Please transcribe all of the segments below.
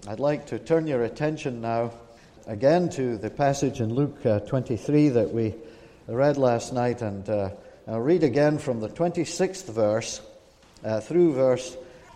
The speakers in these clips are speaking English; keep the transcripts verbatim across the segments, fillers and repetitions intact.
I'd like to turn your attention now again to the passage in Luke uh, twenty-three that we read last night, and uh, I'll read again from the twenty-sixth verse uh, through verse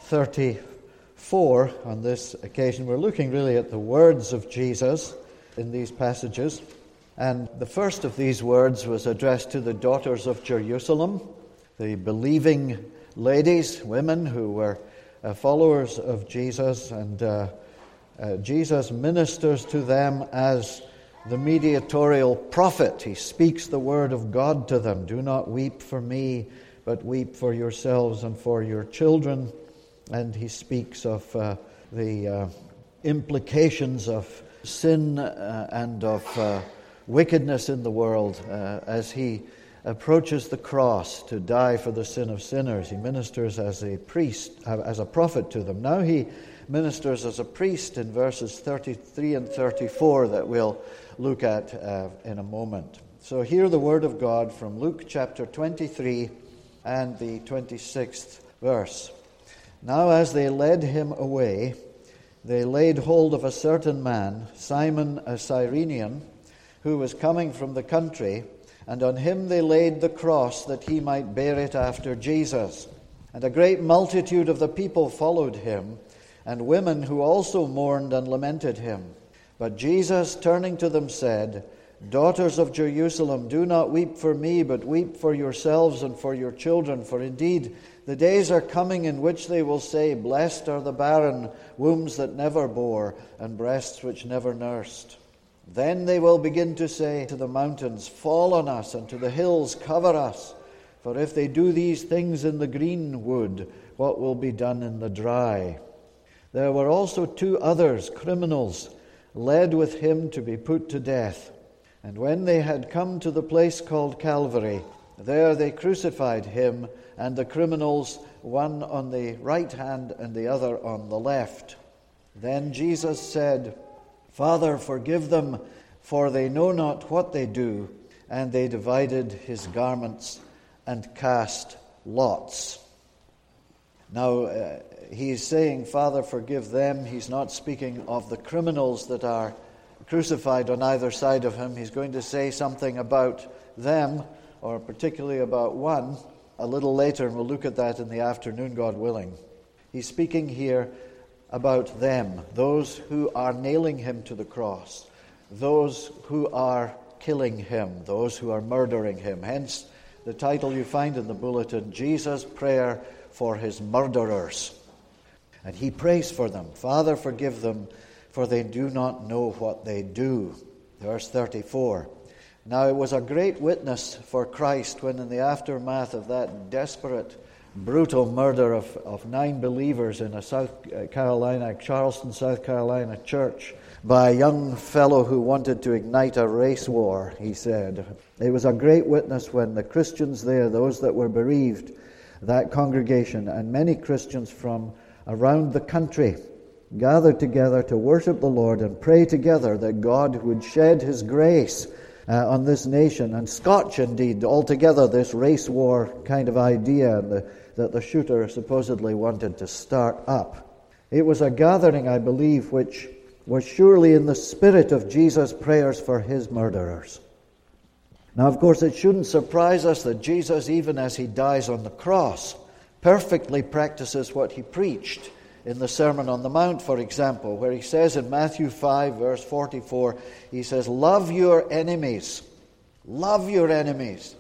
thirty-four on this occasion. We're looking really at the words of Jesus in these passages, and the first of these words was addressed to the daughters of Jerusalem, the believing ladies, women who were uh, followers of Jesus, and uh, Uh, Jesus ministers to them as the mediatorial prophet. He speaks the word of God to them. Do not weep for me, but weep for yourselves and for your children. And he speaks of uh, the uh, implications of sin uh, and of uh, wickedness in the world uh, as he approaches the cross to die for the sin of sinners. He ministers as a priest, uh, as a prophet to them. Now he ministers as a priest in verses thirty-three and thirty-four that we'll look at uh, in a moment. So hear the word of God from Luke chapter twenty-three and the twenty-sixth verse. Now as they led him away, they laid hold of a certain man, Simon a Cyrenian, who was coming from the country, and on him they laid the cross that he might bear it after Jesus. And a great multitude of the people followed him, and women who also mourned and lamented him. But Jesus, turning to them, said, Daughters of Jerusalem, do not weep for me, but weep for yourselves and for your children. For indeed, the days are coming in which they will say, Blessed are the barren, wombs that never bore, and breasts which never nursed. Then they will begin to say to the mountains, Fall on us, and to the hills, cover us. For if they do these things in the green wood, what will be done in the dry? There were also two others, criminals, led with him to be put to death. And when they had come to the place called Calvary, there they crucified him and the criminals, one on the right hand and the other on the left. Then Jesus said, Father, forgive them, for they know not what they do. And they divided his garments and cast lots. Now, uh, he's saying, Father, forgive them. He's not speaking of the criminals that are crucified on either side of him. He's going to say something about them, or particularly about one, a little later, and we'll look at that in the afternoon, God willing. He's speaking here about them, those who are nailing him to the cross, those who are killing him, those who are murdering him. Hence, the title you find in the bulletin, Jesus' Prayer for his murderers. And he prays for them. Father, forgive them, for they do not know what they do. Verse thirty-four. Now it was a great witness for Christ when in the aftermath of that desperate, brutal murder of, of nine believers in a South Carolina, Charleston, South Carolina church by a young fellow who wanted to ignite a race war, he said. It was a great witness when the Christians there, those that were bereaved, that congregation, and many Christians from around the country gathered together to worship the Lord and pray together that God would shed his grace uh, on this nation, and Scotch indeed, altogether this race war kind of idea the, that the shooter supposedly wanted to start up. It was a gathering, I believe, which was surely in the spirit of Jesus' prayers for his murderers. Now, of course, it shouldn't surprise us that Jesus, even as he dies on the cross, perfectly practices what he preached in the Sermon on the Mount, for example, where he says in Matthew five, verse forty-four, he says, Love your enemies, love your enemies,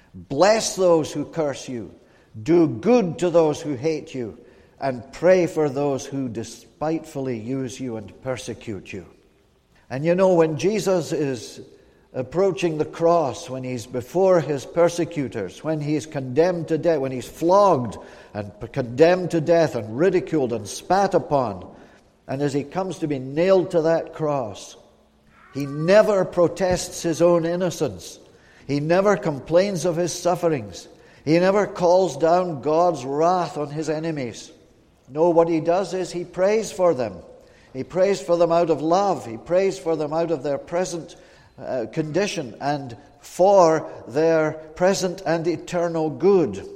bless those who curse you, do good to those who hate you, and pray for those who despitefully use you and persecute you. And you know, when Jesus is approaching the cross, when he's before his persecutors, when he's condemned to death, when he's flogged and condemned to death and ridiculed and spat upon, and as he comes to be nailed to that cross, he never protests his own innocence. He never complains of his sufferings. He never calls down God's wrath on his enemies. No, what he does is he prays for them. He prays for them out of love. He prays for them out of their present uh, condition and for their present and eternal good.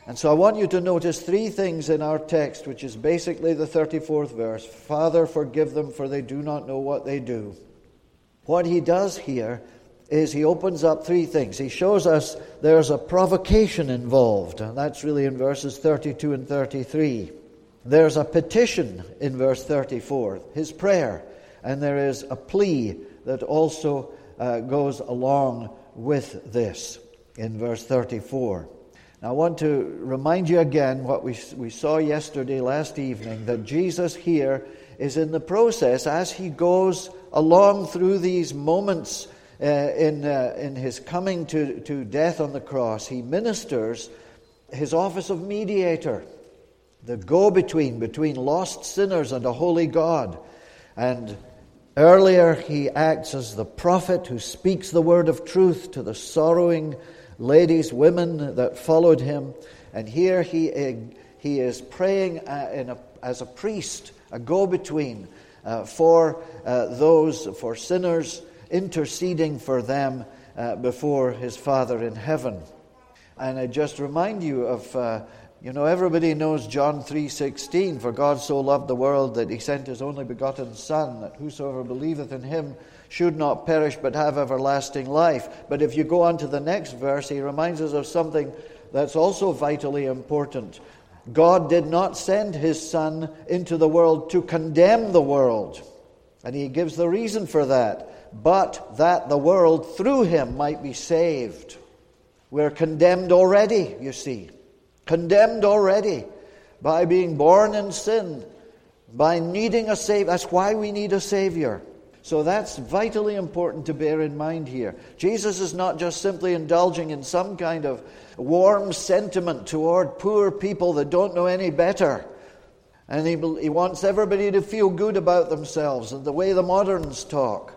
And so I want you to notice three things in our text, which is basically the thirty-fourth verse. Father, forgive them, for they do not know what they do. What he does here is he opens up three things. He shows us there's a provocation involved, and that's really in verses thirty-two and thirty-three. There's a petition in verse thirty-four, his prayer, and there is a plea that also uh, goes along with this in verse thirty-four. Now, I want to remind you again what we, we saw yesterday, last evening, that Jesus here is in the process, as he goes along through these moments uh, in, uh, in his coming to, to death on the cross, he ministers his office of mediator, the go-between between lost sinners and a holy God. And earlier he acts as the prophet who speaks the word of truth to the sorrowing ladies, women that followed him. And here he he is praying uh, in a, as a priest, a go-between uh, for uh, those, for sinners, interceding for them uh, before his Father in heaven. And I just remind you of, uh, you know, everybody knows John three sixteen, for God so loved the world that he sent his only begotten Son, that whosoever believeth in him should not perish but have everlasting life. But if you go on to the next verse, he reminds us of something that's also vitally important. God did not send his Son into the world to condemn the world. And he gives the reason for that. But that the world through him might be saved. We're condemned already, you see. Condemned already by being born in sin, by needing a Savior. That's why we need a Savior. So that's vitally important to bear in mind here. Jesus is not just simply indulging in some kind of warm sentiment toward poor people that don't know any better. And he, he wants everybody to feel good about themselves and the way the moderns talk.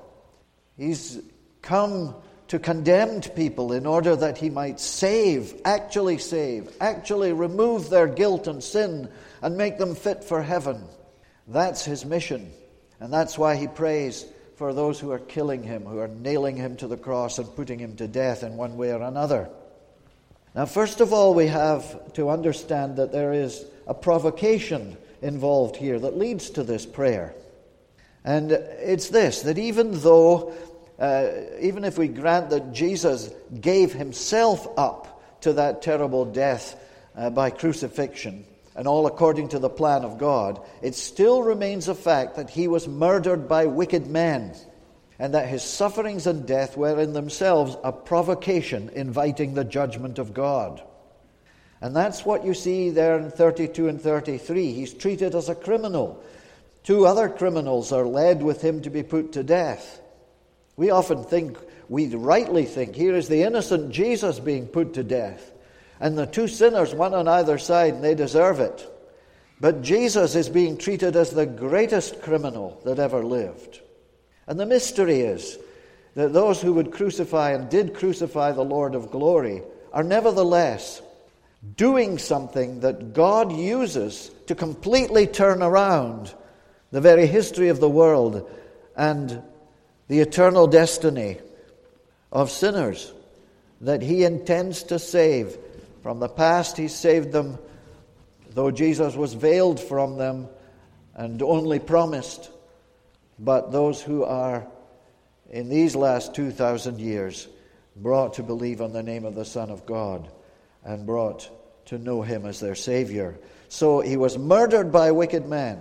He's come to condemned people in order that he might save, actually save, actually remove their guilt and sin and make them fit for heaven. That's his mission. And that's why he prays for those who are killing him, who are nailing him to the cross and putting him to death in one way or another. Now, first of all, we have to understand that there is a provocation involved here that leads to this prayer. And it's this, that even though, uh, even if we grant that Jesus gave himself up to that terrible death uh, by crucifixion, and all according to the plan of God, it still remains a fact that he was murdered by wicked men, and that his sufferings and death were in themselves a provocation inviting the judgment of God. And that's what you see there in thirty-two and thirty-three. He's treated as a criminal. Two other criminals are led with him to be put to death. We often think, we rightly think, here is the innocent Jesus being put to death. And the two sinners, one on either side, and they deserve it. But Jesus is being treated as the greatest criminal that ever lived. And the mystery is that those who would crucify and did crucify the Lord of glory are nevertheless doing something that God uses to completely turn around the very history of the world and the eternal destiny of sinners that he intends to save. From the past, he saved them, though Jesus was veiled from them and only promised. But those who are, in these last two thousand years, brought to believe on the name of the Son of God and brought to know him as their Savior. So he was murdered by wicked men.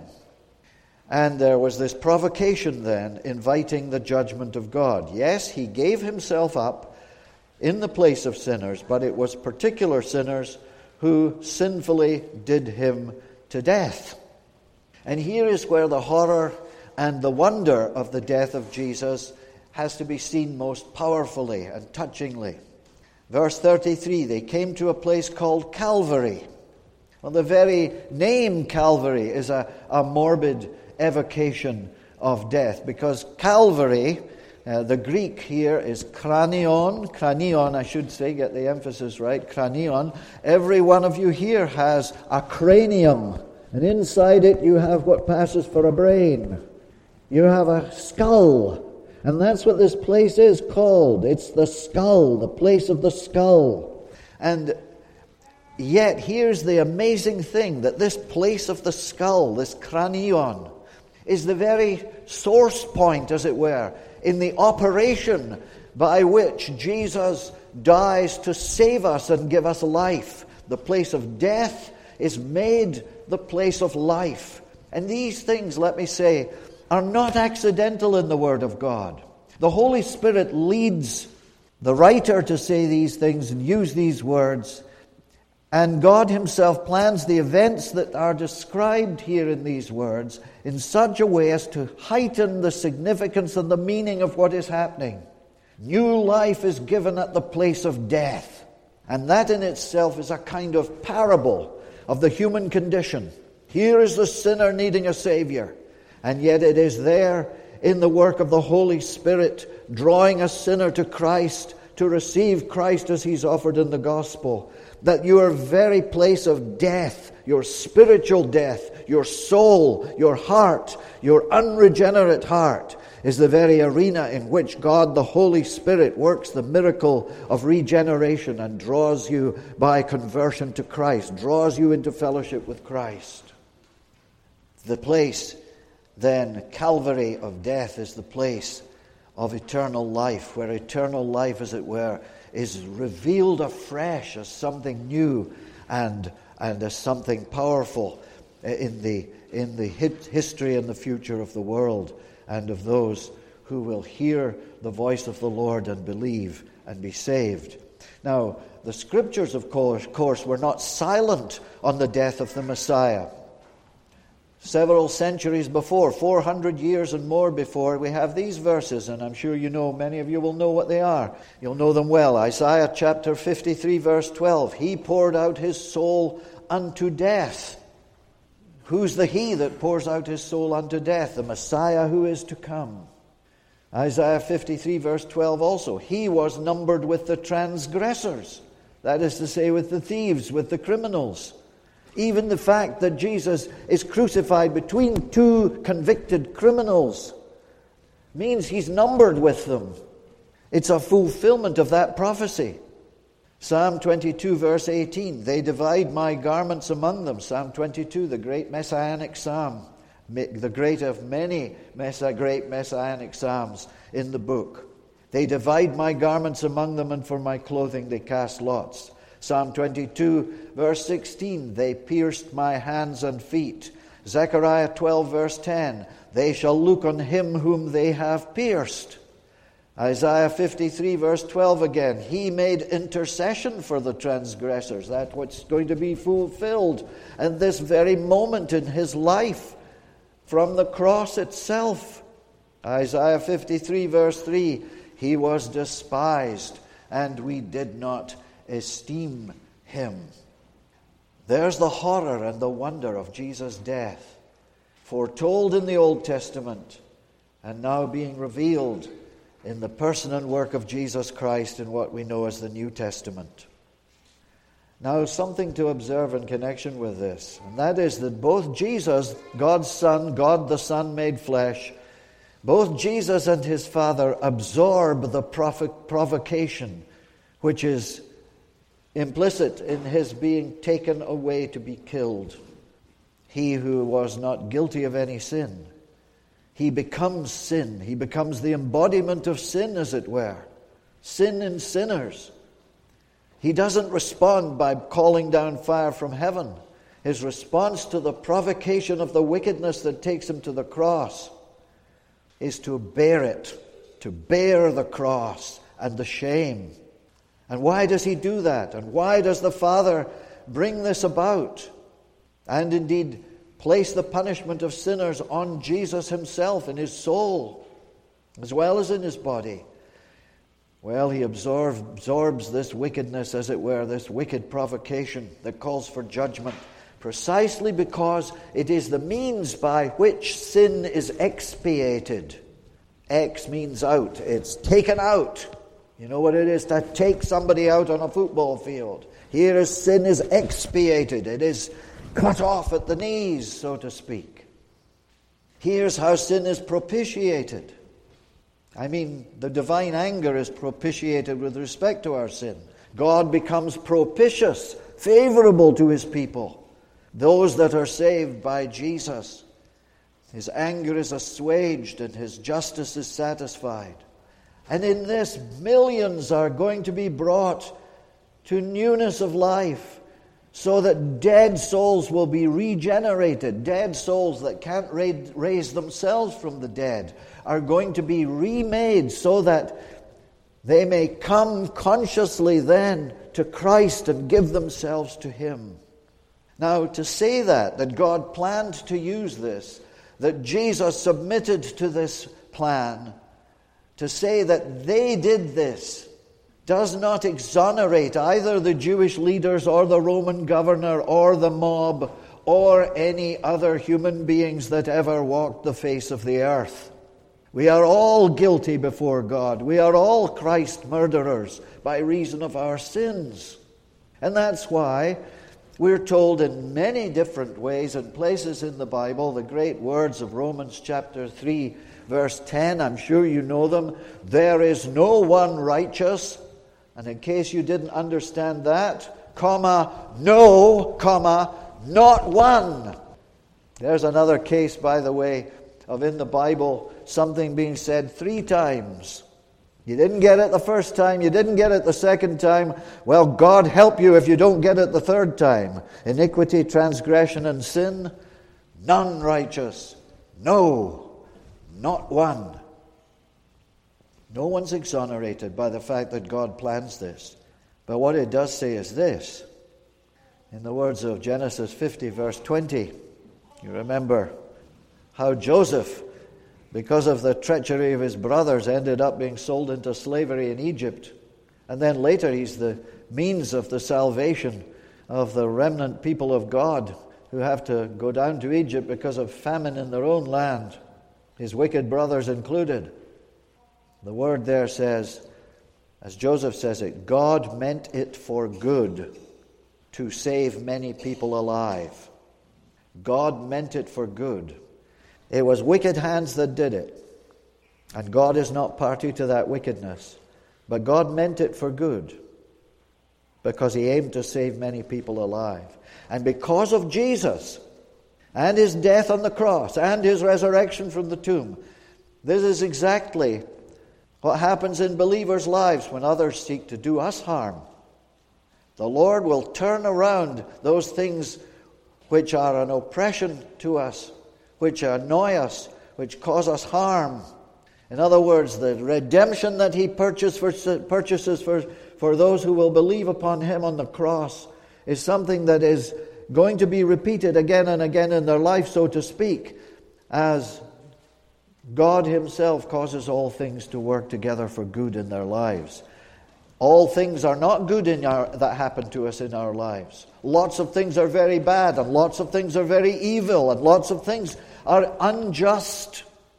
And there was this provocation then, inviting the judgment of God. Yes, he gave himself up in the place of sinners, but it was particular sinners who sinfully did him to death. And here is where the horror and the wonder of the death of Jesus has to be seen most powerfully and touchingly. Verse thirty-three, they came to a place called Calvary. Well, the very name Calvary is a, a morbid evocation of death, because Calvary, Uh, the Greek here is kranion, kranion I should say, get the emphasis right, kranion. Every one of you here has a cranium, and inside it you have what passes for a brain. You have a skull, and that's what this place is called. It's the skull, the place of the skull. And Yet here's the amazing thing, that this place of the skull, this cranion, is the very source point, as it were, in the operation by which Jesus dies to save us and give us life. The place of death is made the place of life. And these things, let me say, are not accidental in the Word of God. The Holy Spirit leads the writer to say these things and use these words. And God Himself plans the events that are described here in these words in such a way as to heighten the significance and the meaning of what is happening. New life is given at the place of death. And that in itself is a kind of parable of the human condition. Here is the sinner needing a Savior. And yet it is there in the work of the Holy Spirit drawing a sinner to Christ, to receive Christ as He's offered in the gospel, that your very place of death, your spiritual death, your soul, your heart, your unregenerate heart, is the very arena in which God the Holy Spirit works the miracle of regeneration and draws you by conversion to Christ, draws you into fellowship with Christ. The place, then, Calvary of death, is the place of eternal life, where eternal life, as it were, is revealed afresh as something new and and as something powerful in the in the history and the future of the world and of those who will hear the voice of the Lord and believe and be saved. Now, the Scriptures, of course, course were not silent on the death of the Messiah. Several centuries before, four hundred years and more before, we have these verses, and I'm sure you know, many of you will know what they are. You'll know them well. Isaiah chapter fifty-three, verse twelve. He poured out His soul unto death. Who's the He that pours out His soul unto death? The Messiah who is to come. Isaiah fifty-three, verse twelve also. He was numbered with the transgressors. That is to say, with the thieves, with the criminals. Even the fact that Jesus is crucified between two convicted criminals means He's numbered with them. It's a fulfillment of that prophecy. Psalm twenty-two, verse eighteen. They divide my garments among them. Psalm twenty-two, the great messianic psalm. The great of many great messianic psalms in the book. They divide my garments among them, and for my clothing they cast lots. Psalm twenty-two, verse sixteen, they pierced my hands and feet. Zechariah twelve, verse ten, they shall look on Him whom they have pierced. Isaiah fifty-three, verse twelve again, He made intercession for the transgressors. That's what's going to be fulfilled at this very moment in His life from the cross itself. Isaiah fifty-three, verse three, He was despised, and we did not esteem Him. There's the horror and the wonder of Jesus' death, foretold in the Old Testament and now being revealed in the person and work of Jesus Christ in what we know as the New Testament. Now, something to observe in connection with this, and that is that both Jesus, God's Son, God the Son made flesh, both Jesus and His Father absorb the provo- provocation which is implicit in His being taken away to be killed. He who was not guilty of any sin, He becomes sin. He becomes the embodiment of sin, as it were. Sin in sinners. He doesn't respond by calling down fire from heaven. His response to the provocation of the wickedness that takes Him to the cross is to bear it, to bear the cross and the shame. And why does He do that? And why does the Father bring this about? And indeed place the punishment of sinners on Jesus Himself in His soul, as well as in His body? Well, He absorb, absorbs this wickedness, as it were, this wicked provocation that calls for judgment, precisely because it is the means by which sin is expiated. Ex means out. It's taken out. You know what it is to take somebody out on a football field. Here is sin is expiated. It is cut off at the knees, so to speak. Here's how sin is propitiated. I mean, the divine anger is propitiated with respect to our sin. God becomes propitious favorable to his people, those that are saved by Jesus. His anger is assuaged and his justice is satisfied. And in this, millions are going to be brought to newness of life, so that dead souls will be regenerated. Dead souls that can't raise themselves from the dead are going to be remade so that they may come consciously then to Christ and give themselves to him. Now, to say that, that God planned to use this, that Jesus submitted to this plan, to say that they did this, does not exonerate either the Jewish leaders or the Roman governor or the mob or any other human beings that ever walked the face of the earth. We are all guilty before God. We are all Christ murderers by reason of our sins. And that's why we're told in many different ways and places in the Bible, the great words of Romans chapter three, verse ten, I'm sure you know them. There is no one righteous. And in case you didn't understand that, comma, no, comma, not one. There's another case, by the way, of in the Bible something being said three times. You didn't get it the first time, you didn't get it the second time. Well, God help you if you don't get it the third time. Iniquity, transgression, and sin, none righteous. No, not one. No one's exonerated by the fact that God plans this. But what it does say is this. In the words of Genesis fifty, verse twenty, you remember how Joseph, because of the treachery of his brothers, ended up being sold into slavery in Egypt. And then later he's the means of the salvation of the remnant people of God who have to go down to Egypt because of famine in their own land, his wicked brothers included. The word there says, as Joseph says it, God meant it for good to save many people alive. God meant it for good. It was wicked hands that did it. And God is not party to that wickedness. But God meant it for good, because he aimed to save many people alive. And because of Jesus and his death on the cross and his resurrection from the tomb, this is exactly what happens in believers' lives when others seek to do us harm. The Lord will turn around those things which are an oppression to us, which annoy us, which cause us harm. In other words, the redemption that he purchased for, purchases for, for those who will believe upon him on the cross is something that is going to be repeated again and again in their life, so to speak, as God himself causes all things to work together for good in their lives. All things are not good in our, that happen to us in our lives. Lots of things are very bad, and lots of things are very evil, and lots of things are unjust.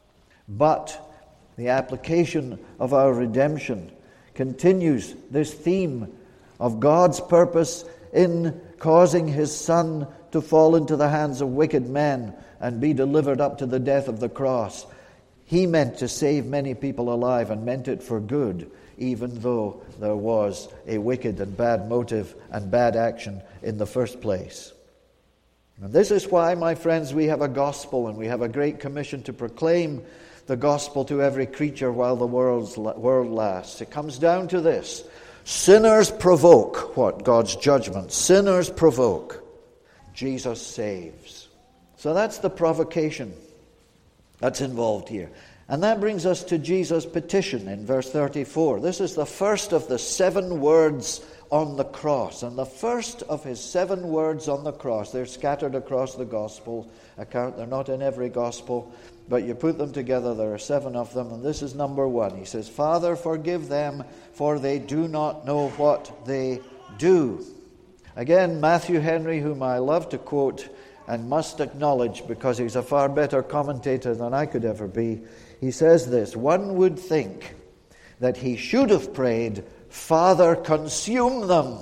But the application of our redemption continues this theme of God's purpose in causing his Son to fall into the hands of wicked men and be delivered up to the death of the cross. He meant to save many people alive and meant it for good, even though there was a wicked and bad motive and bad action in the first place. And this is why, my friends, we have a gospel, and we have a great commission to proclaim the gospel to every creature while the world's, world lasts. It comes down to this. Sinners provoke what? God's judgment. Sinners provoke. Jesus saves. So that's the provocation that's involved here. And that brings us to Jesus' petition in verse thirty-four. This is the first of the seven words on the cross. And the first of his seven words on the cross, they're scattered across the gospel account. They're not in every gospel, but you put them together, there are seven of them. And this is number one. He says, Father, forgive them, for they do not know what they do. Again, Matthew Henry, whom I love to quote and must acknowledge because he's a far better commentator than I could ever be, he says this: one would think that he should have prayed, Father, consume them.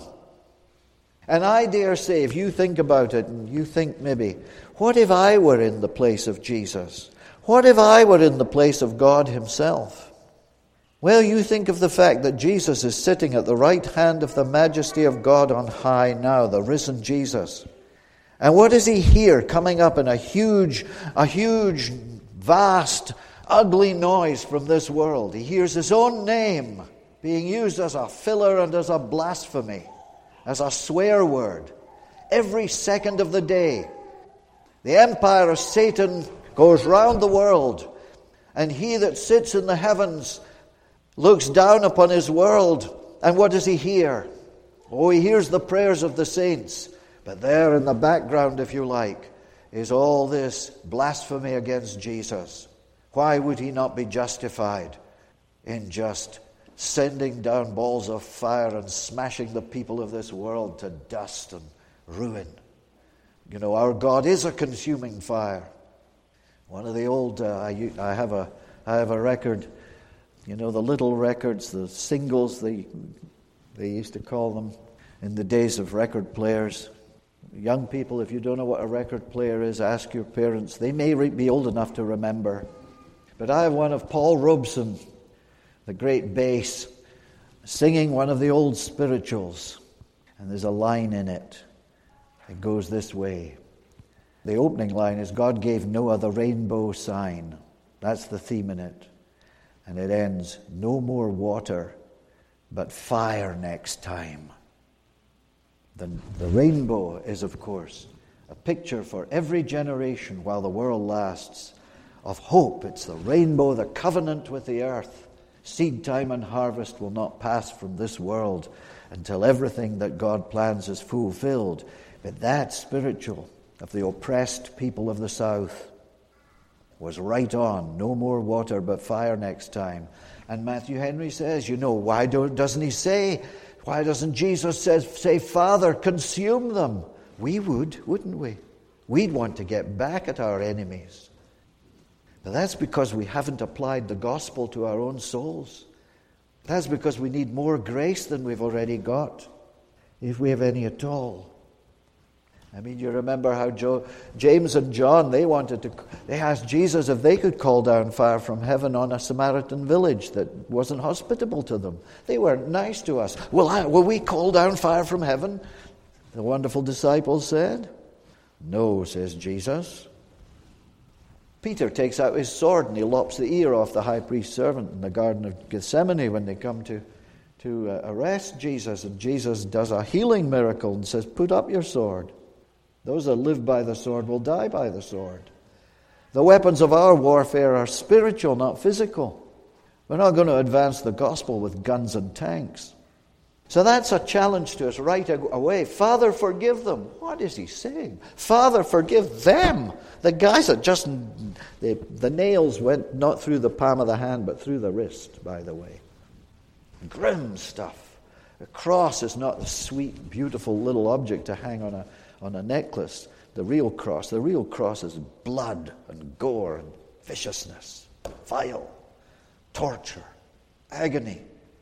And I dare say, if you think about it, and you think maybe, what if I were in the place of Jesus? What if I were in the place of God himself? Well, you think of the fact that Jesus is sitting at the right hand of the majesty of God on high now, the risen Jesus. And what does he hear coming up in a huge, a huge, vast, ugly noise from this world? He hears his own name being used as a filler and as a blasphemy, as a swear word, every second of the day. The empire of Satan goes round the world, and he that sits in the heavens looks down upon his world, and what does he hear? Oh, he hears the prayers of the saints, but there in the background, if you like, is all this blasphemy against Jesus. Why would he not be justified in just sending down balls of fire and smashing the people of this world to dust and ruin? You know, our God is a consuming fire. One of the old, uh, I, I have a, I have a record. You know, the little records, the singles, they, they used to call them in the days of record players. Young people, if you don't know what a record player is, ask your parents. They may be old enough to remember. But I have one of Paul Robeson, the great bass, singing one of the old spirituals. And there's a line in it. It goes this way. The opening line is, God gave Noah the rainbow sign. That's the theme in it. And it ends, no more water, but fire next time. The, the rainbow is, of course, a picture for every generation while the world lasts of hope. It's the rainbow, the covenant with the earth. Seed time and harvest will not pass from this world until everything that God plans is fulfilled. But that spiritual of the oppressed people of the South was right on. No more water but fire next time. And Matthew Henry says, you know, why don't, doesn't he say, why doesn't Jesus say, say, Father, consume them? We would, wouldn't we? We'd want to get back at our enemies. But that's because we haven't applied the gospel to our own souls. That's because we need more grace than we've already got, if we have any at all. I mean, you remember how Joe, James and John, they wanted to, they asked Jesus if they could call down fire from heaven on a Samaritan village that wasn't hospitable to them. They weren't nice to us. Will, I, will we call down fire from heaven? The wonderful disciples said. No, says Jesus. Peter takes out his sword and he lops the ear off the high priest's servant in the Garden of Gethsemane when they come to, to uh, arrest Jesus. And Jesus does a healing miracle and says, put up your sword. Those that live by the sword will die by the sword. The weapons of our warfare are spiritual, not physical. We're not going to advance the gospel with guns and tanks. So that's a challenge to us right away. Father, forgive them. What is he saying? Father, forgive them. The guys that just, the, the nails went not through the palm of the hand, but through the wrist, by the way. Grim stuff. A cross is not the sweet, beautiful little object to hang on a on a necklace. The real cross, the real cross is blood and gore and viciousness, vile, torture, agony.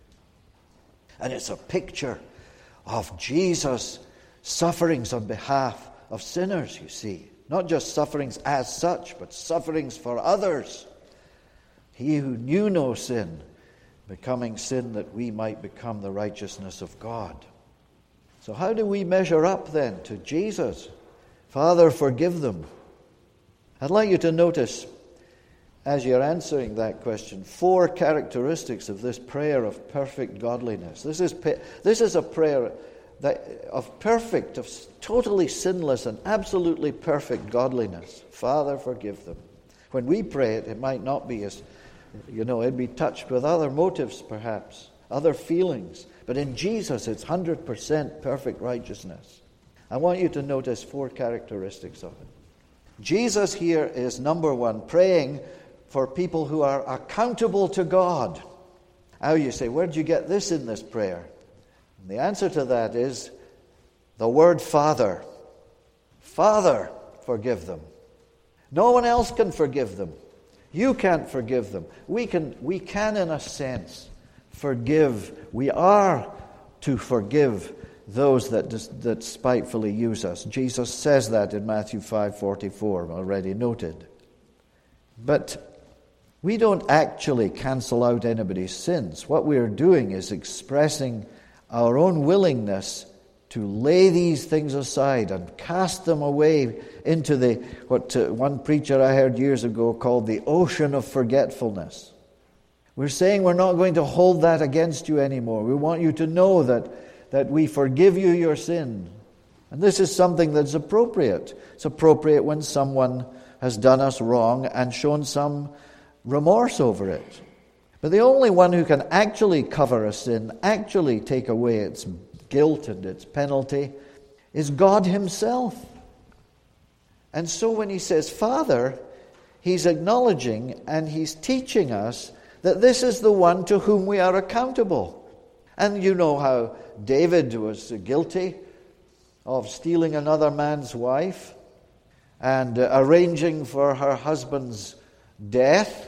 And it's a picture of Jesus' sufferings on behalf of sinners, you see. Not just sufferings as such, but sufferings for others. He who knew no sin, becoming sin that we might become the righteousness of God. So how do we measure up then to Jesus? Father, forgive them. I'd like you to notice, as you're answering that question, four characteristics of this prayer of perfect godliness. This is this is a prayer that of perfect, of totally sinless and absolutely perfect godliness. Father, forgive them. When we pray it, it might not be as, you know, it'd be touched with other motives perhaps, other feelings. But in Jesus, it's one hundred percent perfect righteousness. I want you to notice four characteristics of it. Jesus here is, number one, praying for people who are accountable to God. Now you say, where did you get this in this prayer? And the answer to that is the word Father. Father, forgive them. No one else can forgive them. You can't forgive them. We can, we can in a sense, forgive. We are to forgive those that that spitefully use us. Jesus says that in Matthew five forty-four, already noted. But We don't actually cancel out anybody's sins. What we're doing is expressing our own willingness to lay these things aside and cast them away into the, what uh, one preacher I heard years ago called the ocean of forgetfulness. We're saying we're not going to hold that against you anymore. We want you to know that, that we forgive you your sin. And this is something that's appropriate. It's appropriate when someone has done us wrong and shown some remorse over it. But the only one who can actually cover a sin, actually take away its guilt and its penalty, is God himself. And so when he says Father, he's acknowledging and he's teaching us that this is the one to whom we are accountable. And you know how David was guilty of stealing another man's wife and uh, arranging for her husband's death.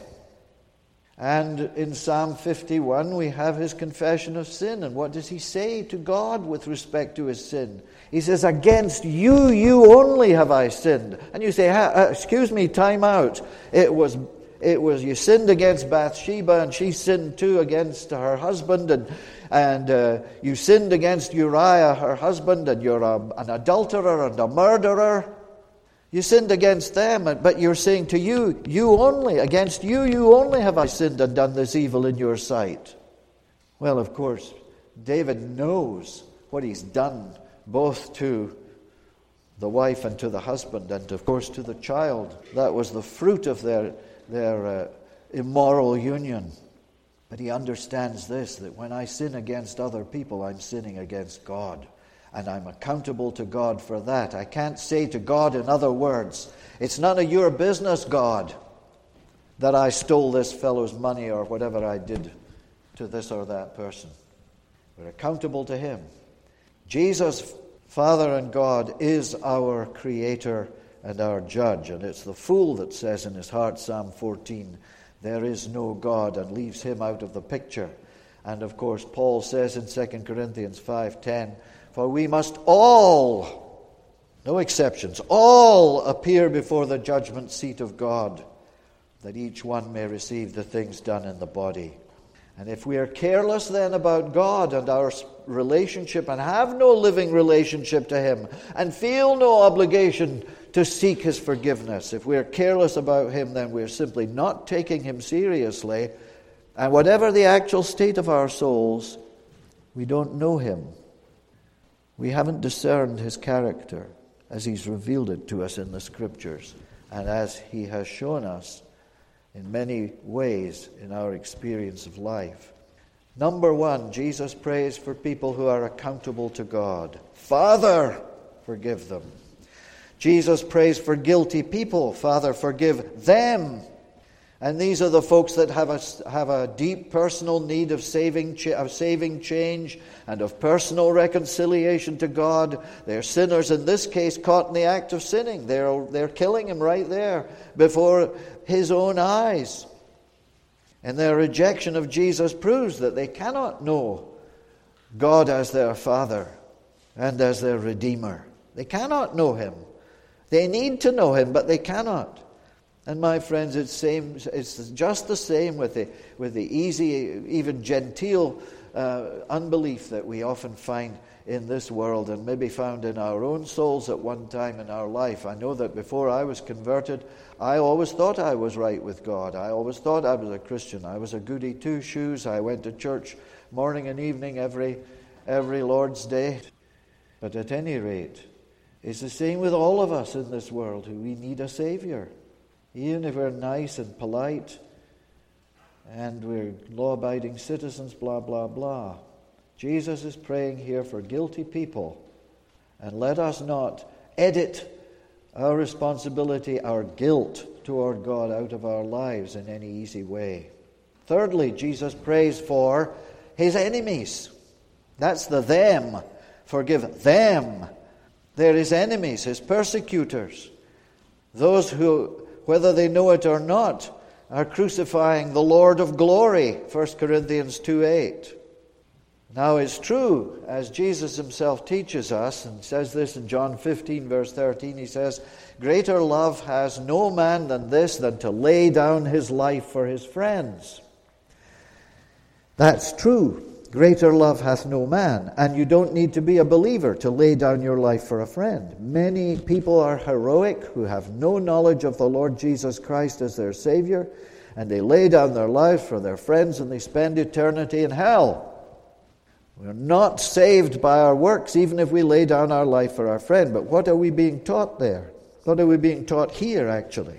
And in Psalm fifty-one, we have his confession of sin. And what does he say to God with respect to his sin? He says, against you, you only have I sinned. And you say, uh, excuse me, time out. It was, it was you sinned against Bathsheba, and she sinned too against her husband. And, and uh, you sinned against Uriah, her husband, and you're a, an adulterer and a murderer. You sinned against them, but you're saying to you, you only, against you, you only have I sinned and done this evil in your sight. Well, of course, David knows what he's done, both to the wife and to the husband, and of course to the child. That was the fruit of their, their uh, immoral union. But he understands this, that when I sin against other people, I'm sinning against God. And I'm accountable to God for that. I can't say to God, in other words, it's none of your business, God, that I stole this fellow's money or whatever I did to this or that person. We're accountable to him. Jesus, Father and God, is our creator and our judge. And it's the fool that says in his heart, Psalm fourteen, there is no God, and leaves him out of the picture. And of course, Paul says in Second Corinthians five ten, for we must all, no exceptions, all appear before the judgment seat of God, that each one may receive the things done in the body. And if we are careless then about God and our relationship, and have no living relationship to him, and feel no obligation to seek his forgiveness, if we are careless about him, then we are simply not taking him seriously. And whatever the actual state of our souls, we don't know him. We haven't discerned his character as he's revealed it to us in the Scriptures, and as he has shown us in many ways in our experience of life. Number one, Jesus prays for people who are accountable to God. Father, forgive them. Jesus prays for guilty people. Father, forgive them. And these are the folks that have a, have a deep personal need of saving, of saving change and of personal reconciliation to God. They're sinners, in this case, caught in the act of sinning. They're, they're killing him right there before his own eyes. And their rejection of Jesus proves that they cannot know God as their Father and as their Redeemer. They cannot know him. They need to know him, but they cannot. And my friends, it's same. It's just the same with the with the easy, even genteel uh, unbelief that we often find in this world, and maybe found in our own souls at one time in our life. I know that before I was converted, I always thought I was right with God. I always thought I was a Christian. I was a goody two-shoes. I went to church morning and evening every every Lord's Day. But at any rate, it's the same with all of us in this world who we need a Savior. Even if we're nice and polite and we're law-abiding citizens, blah, blah, blah. Jesus is praying here for guilty people. And let us not edit our responsibility, our guilt toward God out of our lives in any easy way. Thirdly, Jesus prays for his enemies. That's the them. Forgive them. They're his enemies, his persecutors. Those who, whether they know it or not, are crucifying the Lord of glory, First Corinthians two eight. Now it's true, as Jesus himself teaches us, and says this in John fifteen, verse thirteen, he says, "Greater love has no man than this, than to lay down his life for his friends." That's true. Greater love hath no man. And you don't need to be a believer to lay down your life for a friend. Many people are heroic who have no knowledge of the Lord Jesus Christ as their Savior, and they lay down their lives for their friends, and they spend eternity in hell. We're not saved by our works, even if we lay down our life for our friend. But what are we being taught there? What are we being taught here, actually?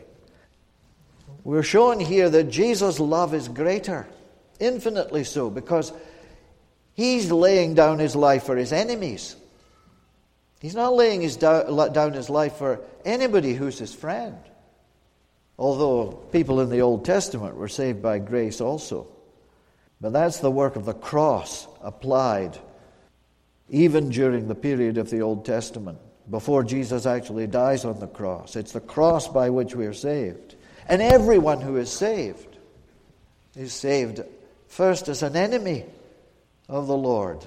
We're shown here that Jesus' love is greater, infinitely so, because he's laying down his life for his enemies. He's not laying his do- down his life for anybody who's his friend. Although people in the Old Testament were saved by grace also. But that's the work of the cross applied even during the period of the Old Testament, before Jesus actually dies on the cross. It's the cross by which we are saved. And everyone who is saved is saved first as an enemy of the Lord.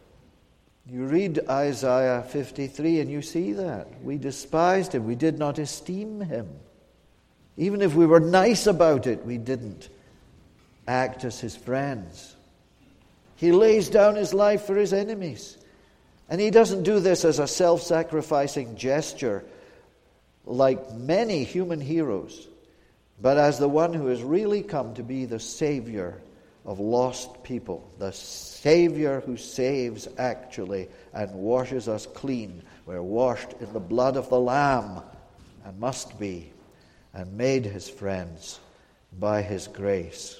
You read Isaiah fifty-three and you see that. We despised him. We did not esteem him. Even if we were nice about it, we didn't act as his friends. He lays down his life for his enemies. And he doesn't do this as a self-sacrificing gesture like many human heroes, but as the one who has really come to be the Savior of lost people, the Savior who saves actually and washes us clean. We're washed in the blood of the Lamb, and must be, and made his friends by his grace.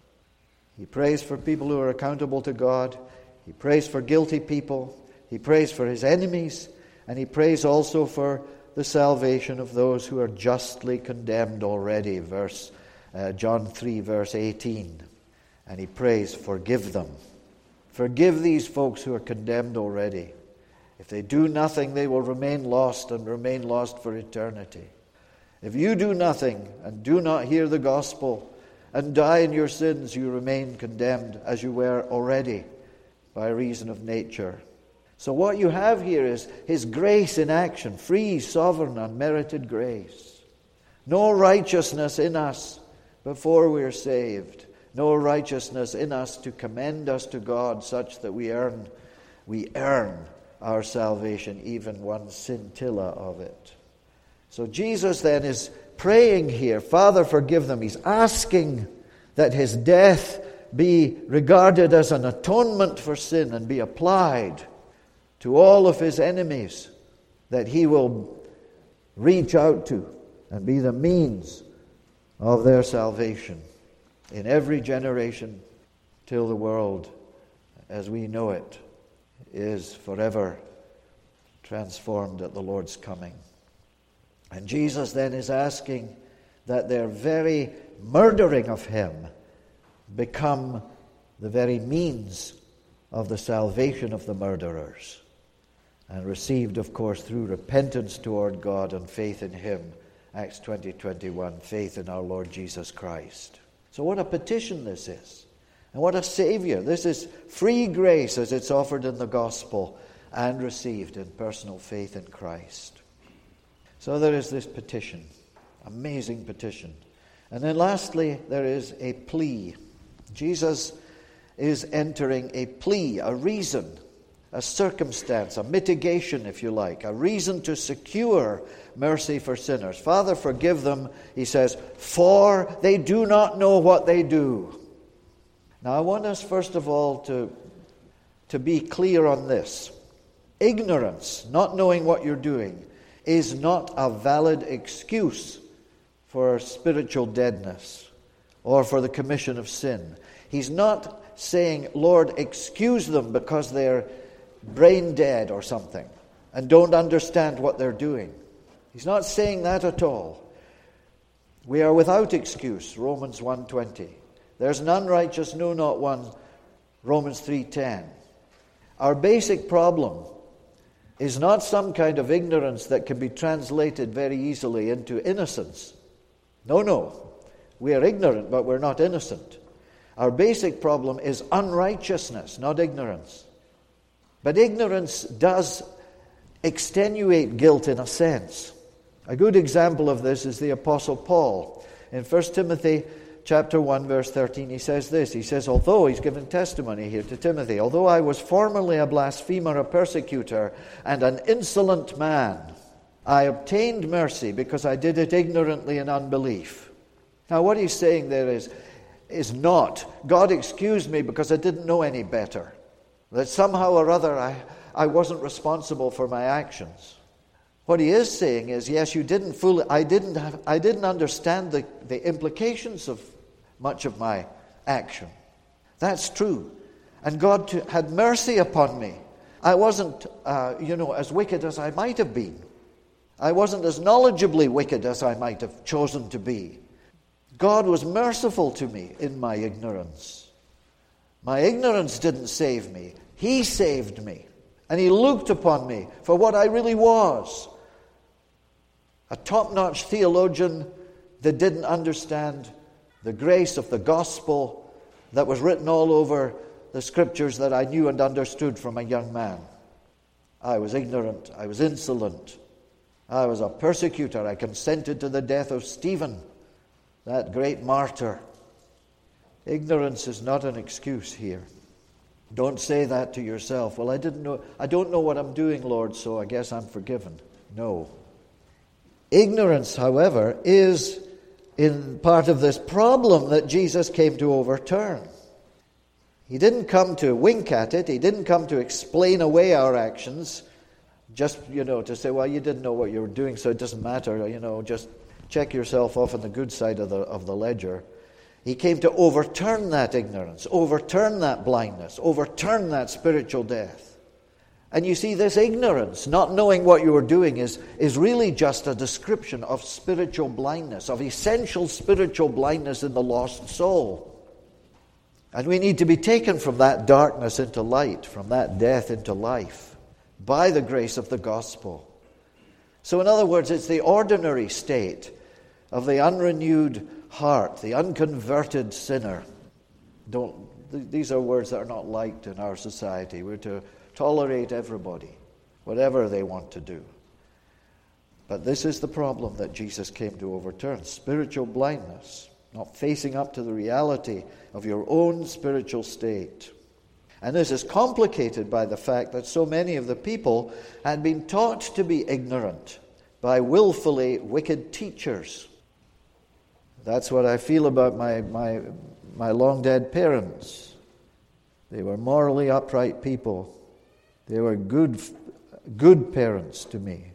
He prays for people who are accountable to God. He prays for guilty people. He prays for his enemies. And he prays also for the salvation of those who are justly condemned already. Verse uh, John three, verse eighteen. And he prays, forgive them. Forgive these folks who are condemned already. If they do nothing, they will remain lost and remain lost for eternity. If you do nothing and do not hear the gospel and die in your sins, you remain condemned as you were already by reason of nature. So what you have here is his grace in action, free, sovereign, unmerited grace. No righteousness in us before we are saved. No righteousness in us to commend us to God such that we earn, we earn our salvation, even one scintilla of it. So Jesus then is praying here, Father, forgive them. He's asking that his death be regarded as an atonement for sin and be applied to all of his enemies, that he will reach out to and be the means of their salvation in every generation till the world as we know it is forever transformed at the Lord's coming. And Jesus then is asking that their very murdering of him become the very means of the salvation of the murderers, and received, of course, through repentance toward God and faith in him. Acts twenty, twenty-one, faith in our Lord Jesus Christ. So what a petition this is. And what a Savior. This is free grace as it's offered in the gospel and received in personal faith in Christ. So there is this petition, amazing petition. And then lastly, there is a plea. Jesus is entering a plea, a reason, a circumstance, a mitigation, if you like, a reason to secure mercy for sinners. Father, forgive them, he says, for they do not know what they do. Now, I want us, first of all, to, to be clear on this. Ignorance, not knowing what you're doing, is not a valid excuse for spiritual deadness or for the commission of sin. He's not saying, Lord, excuse them because they're brain dead or something and don't understand what they're doing. He's not saying that at all. We are without excuse, Romans one twenty. There's none righteous, no, not one, Romans three ten. Our basic problem is not some kind of ignorance that can be translated very easily into innocence. No, no. We are ignorant, but we're not innocent. Our basic problem is unrighteousness, not ignorance. But ignorance does extenuate guilt in a sense. A good example of this is the Apostle Paul. In First Timothy chapter one, verse thirteen, he says this. He says, although, he's given testimony here to Timothy, although I was formerly a blasphemer, a persecutor, and an insolent man, I obtained mercy because I did it ignorantly in unbelief. Now what he's saying there is, is not, God excused me because I didn't know any better. That somehow or other I, I wasn't responsible for my actions. What he is saying is, yes, you didn't fully, I didn't have, I didn't understand the, the implications of much of my action. That's true. And God to, had mercy upon me. I wasn't, uh, you know, as wicked as I might have been. I wasn't as knowledgeably wicked as I might have chosen to be. God was merciful to me in my ignorance. My ignorance didn't save me. He saved me. And He looked upon me for what I really was. A top-notch theologian that didn't understand the grace of the gospel that was written all over the scriptures that I knew and understood from a young man. I was ignorant. I was insolent. I was a persecutor. I consented to the death of Stephen, that great martyr. Ignorance is not an excuse here. Don't say that to yourself. Well, I didn't know, I don't know what I'm doing, Lord, so I guess I'm forgiven. No. Ignorance, however, is in part of this problem that Jesus came to overturn. He didn't come to wink at it. He didn't come to explain away our actions. Just, you know, to say, well, you didn't know what you were doing, so it doesn't matter. You know, just check yourself off on the good side of the of the ledger. He came to overturn that ignorance, overturn that blindness, overturn that spiritual death. And you see, this ignorance, not knowing what you were doing, is, is really just a description of spiritual blindness, of essential spiritual blindness in the lost soul. And we need to be taken from that darkness into light, from that death into life, by the grace of the gospel. So in other words, it's the ordinary state of the unrenewed heart, the unconverted sinner. Don't, th- these are words that are not liked in our society. We're to tolerate everybody, whatever they want to do. But this is the problem that Jesus came to overturn: spiritual blindness, not facing up to the reality of your own spiritual state. And this is complicated by the fact that so many of the people had been taught to be ignorant by willfully wicked teachers. That's what I feel about my, my, my long-dead parents. They were morally upright people. They were good, good parents to me.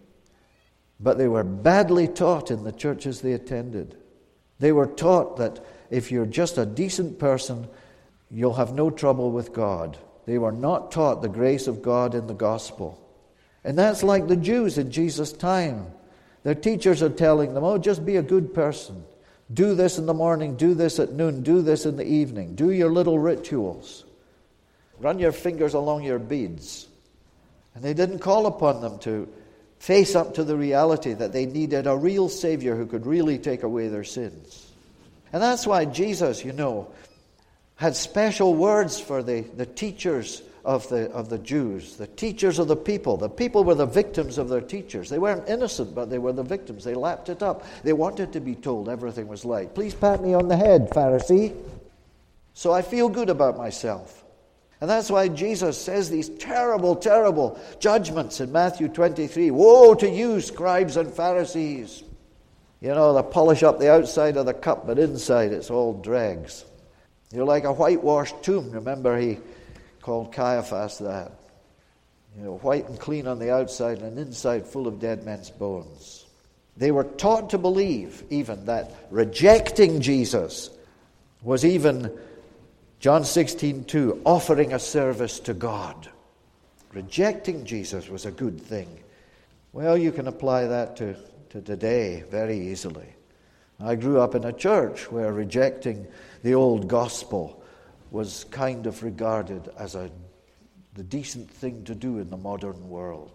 But they were badly taught in the churches they attended. They were taught that if you're just a decent person, you'll have no trouble with God. They were not taught the grace of God in the gospel. And that's like the Jews in Jesus' time. Their teachers are telling them, oh, just be a good person. Do this in the morning, do this at noon, do this in the evening. Do your little rituals. Run your fingers along your beads. And they didn't call upon them to face up to the reality that they needed a real Savior who could really take away their sins. And that's why Jesus, you know, had special words for the, the teachers of the of the Jews, the teachers of the people. The people were the victims of their teachers. They weren't innocent, but they were the victims. They lapped it up. They wanted to be told everything was right. Please pat me on the head, Pharisee. So I feel good about myself. And that's why Jesus says these terrible, terrible judgments in Matthew twenty-three. Woe to you, scribes and Pharisees. You know, they polish up the outside of the cup, but inside it's all dregs. You're like a whitewashed tomb. Remember, he called Caiaphas that. You know, white and clean on the outside and inside full of dead men's bones. They were taught to believe even that rejecting Jesus was even, John sixteen two, offering a service to God. Rejecting Jesus was a good thing. Well, you can apply that to, to today very easily. I grew up in a church where rejecting the old gospel was kind of regarded as a the decent thing to do in the modern world.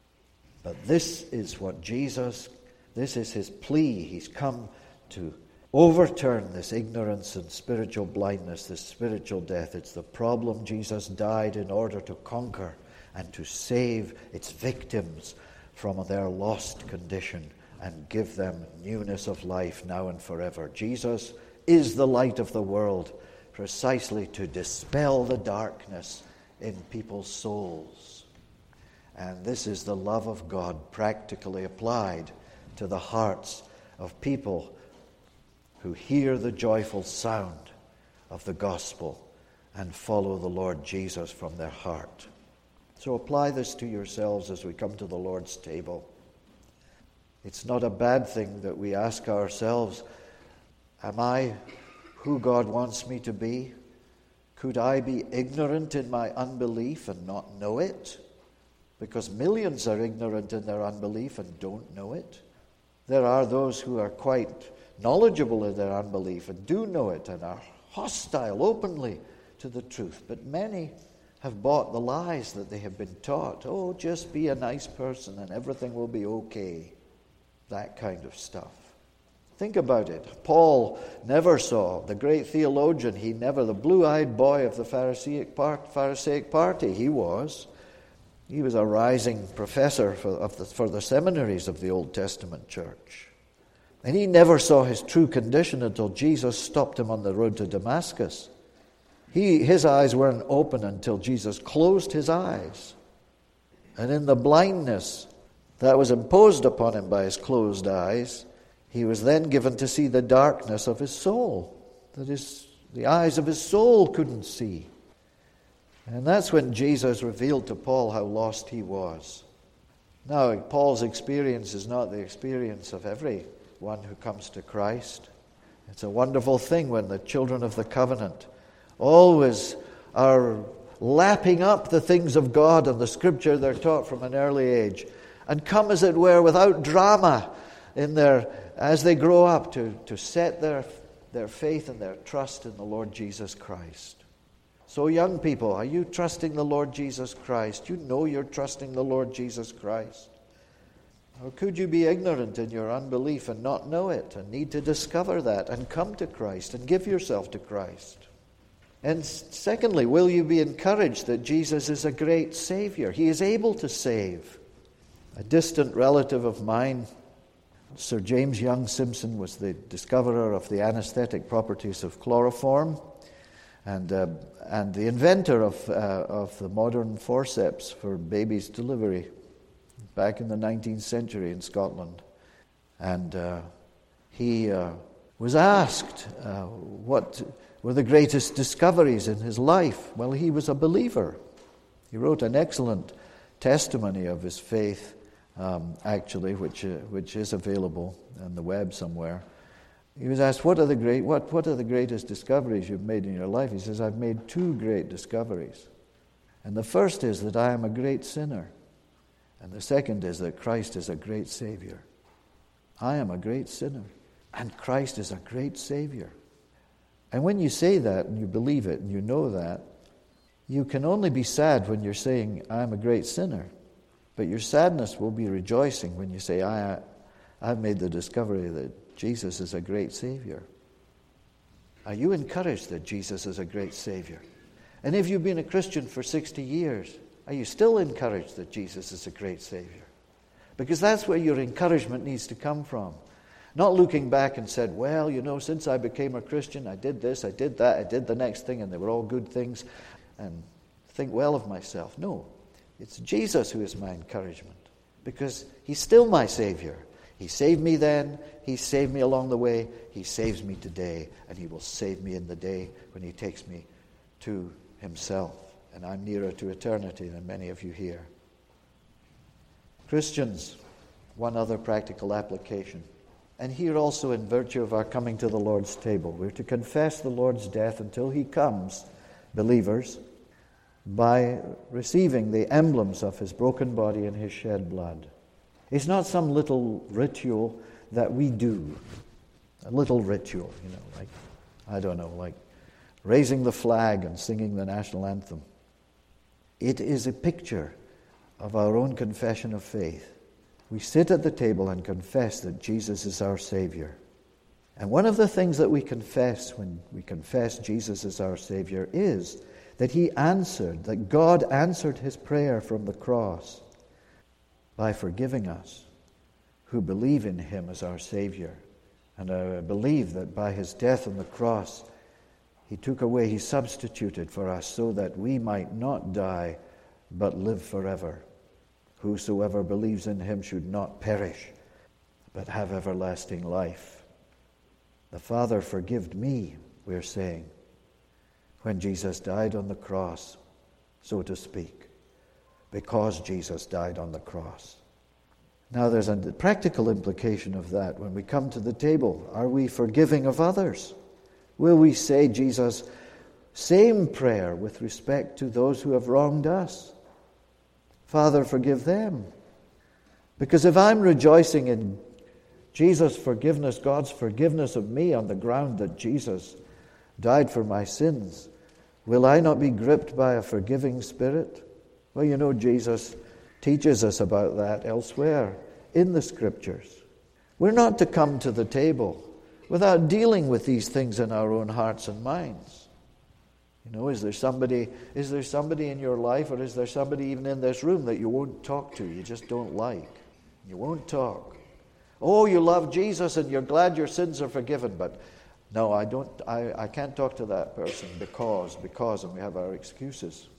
But this is what Jesus, this is his plea. He's come to overturn this ignorance and spiritual blindness, this spiritual death. It's the problem Jesus died in order to conquer and to save its victims from their lost condition and give them newness of life now and forever. Jesus is the light of the world, precisely to dispel the darkness in people's souls. And this is the love of God practically applied to the hearts of people who hear the joyful sound of the gospel and follow the Lord Jesus from their heart. So apply this to yourselves as we come to the Lord's table. It's not a bad thing that we ask ourselves, am I who God wants me to be? Could I be ignorant in my unbelief and not know it? Because millions are ignorant in their unbelief and don't know it. There are those who are quite knowledgeable in their unbelief and do know it and are hostile openly to the truth. But many have bought the lies that they have been taught. Oh, just be a nice person and everything will be okay. That kind of stuff. Think about it. Paul never saw, the great theologian, he never, the blue-eyed boy of the Pharisaic, part, Pharisaic party, he was. He was a rising professor for, of the, for the seminaries of the Old Testament church. And he never saw his true condition until Jesus stopped him on the road to Damascus. He, his eyes weren't open until Jesus closed his eyes. And in the blindness that was imposed upon him by his closed eyes, he was then given to see the darkness of his soul, that his, the eyes of his soul couldn't see. And that's when Jesus revealed to Paul how lost he was. Now, Paul's experience is not the experience of everyone who comes to Christ. It's a wonderful thing when the children of the covenant always are lapping up the things of God and the Scripture they're taught from an early age, and come, as it were, without drama in their as they grow up to, to set their, their faith and their trust in the Lord Jesus Christ. So young people, are you trusting the Lord Jesus Christ? You know you're trusting the Lord Jesus Christ. Or could you be ignorant in your unbelief and not know it and need to discover that and come to Christ and give yourself to Christ? And secondly, will you be encouraged that Jesus is a great Savior? He is able to save. A distant relative of mine, Sir James Young Simpson, was the discoverer of the anesthetic properties of chloroform and uh, and the inventor of uh, of the modern forceps for babies' delivery back in the nineteenth century in Scotland. And uh, he uh, was asked uh, what were the greatest discoveries in his life. Well, he was a believer. He wrote an excellent testimony of his faith, Um, actually, which uh, which is available on the web somewhere. He was asked, "What are the great what what are the greatest discoveries you've made in your life?" He says, "I've made two great discoveries, and the first is that I am a great sinner, and the second is that Christ is a great Savior. I am a great sinner, and Christ is a great Savior." And when you say that and you believe it and you know that, you can only be sad when you're saying, "I am a great sinner." But your sadness will be rejoicing when you say, I, I've made the discovery that Jesus is a great Savior. Are you encouraged that Jesus is a great Savior? And if you've been a Christian for sixty years, are you still encouraged that Jesus is a great Savior? Because that's where your encouragement needs to come from. Not looking back and said, well, you know, since I became a Christian, I did this, I did that, I did the next thing, and they were all good things, and think well of myself. No. It's Jesus who is my encouragement, because he's still my Savior. He saved me then, he saved me along the way, he saves me today, and he will save me in the day when he takes me to himself. And I'm nearer to eternity than many of you here. Christians, one other practical application. And here also, in virtue of our coming to the Lord's table, we're to confess the Lord's death until he comes, believers, by receiving the emblems of his broken body and his shed blood. It's not some little ritual that we do. A little ritual, you know, like, I don't know, like raising the flag and singing the national anthem. It is a picture of our own confession of faith. We sit at the table and confess that Jesus is our Savior. And one of the things that we confess when we confess Jesus as our Savior is that he answered, that God answered his prayer from the cross by forgiving us who believe in him as our Savior. And I believe that by his death on the cross, he took away, he substituted for us so that we might not die, but live forever. Whosoever believes in him should not perish, but have everlasting life. The Father forgave me, we're saying, when Jesus died on the cross, so to speak, because Jesus died on the cross. Now there's a practical implication of that when we come to the table. Are we forgiving of others? Will we say, Jesus, same prayer with respect to those who have wronged us? Father, forgive them. Because if I'm rejoicing in Jesus' forgiveness, God's forgiveness of me on the ground that Jesus died for my sins, will I not be gripped by a forgiving spirit? Well, you know, Jesus teaches us about that elsewhere in the Scriptures. We're not to come to the table without dealing with these things in our own hearts and minds. You know, is there somebody, is there somebody in your life, or is there somebody even in this room that you won't talk to, you just don't like? You won't talk. Oh, you love Jesus and you're glad your sins are forgiven, but no, I don't. I, I can't talk to that person because, because, and we have our excuses.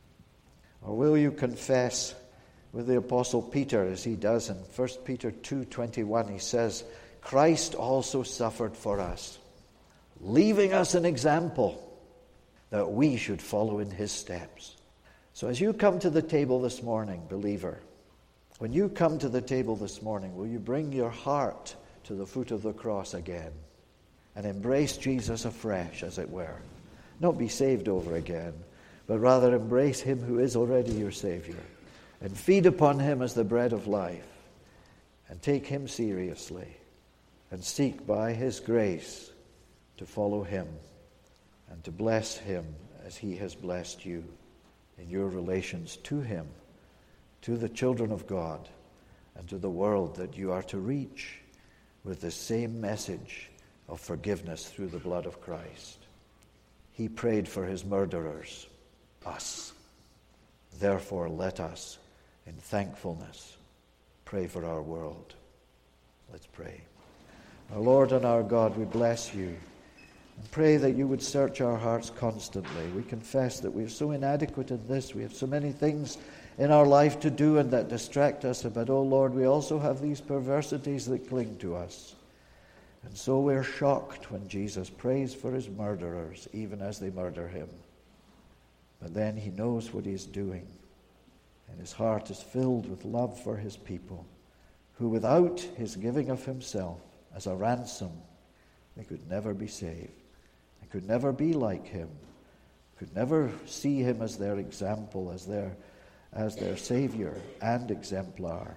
Or will you confess with the Apostle Peter, as he does in First Peter two twenty-one? He says, Christ also suffered for us, leaving us an example that we should follow in his steps. So as you come to the table this morning, believer, when you come to the table this morning, will you bring your heart to the foot of the cross again and embrace Jesus afresh, as it were? Not be saved over again, but rather embrace him who is already your Savior and feed upon him as the bread of life and take him seriously and seek by his grace to follow him and to bless him as he has blessed you in your relations to him, to the children of God, and to the world that you are to reach with the same message of forgiveness through the blood of Christ. He prayed for his murderers, us. Therefore, let us, in thankfulness, pray for our world. Let's pray. Our Lord and our God, we bless you and pray that you would search our hearts constantly. We confess that we are so inadequate in this. We have so many things in our life to do and that distract us. But, oh Lord, we also have these perversities that cling to us. And so we're shocked when Jesus prays for his murderers, even as they murder him. But then he knows what he's doing, and his heart is filled with love for his people, who without his giving of himself as a ransom, they could never be saved. They could never be like him, could never see him as their example, as their as their Savior and exemplar,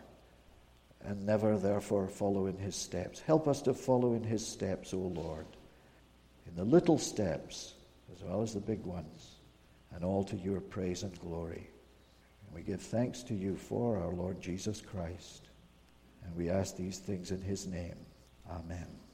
and never therefore follow in his steps. Help us to follow in his steps, O Lord, in the little steps as well as the big ones, and all to your praise and glory. And we give thanks to you for our Lord Jesus Christ, and we ask these things in his name. Amen.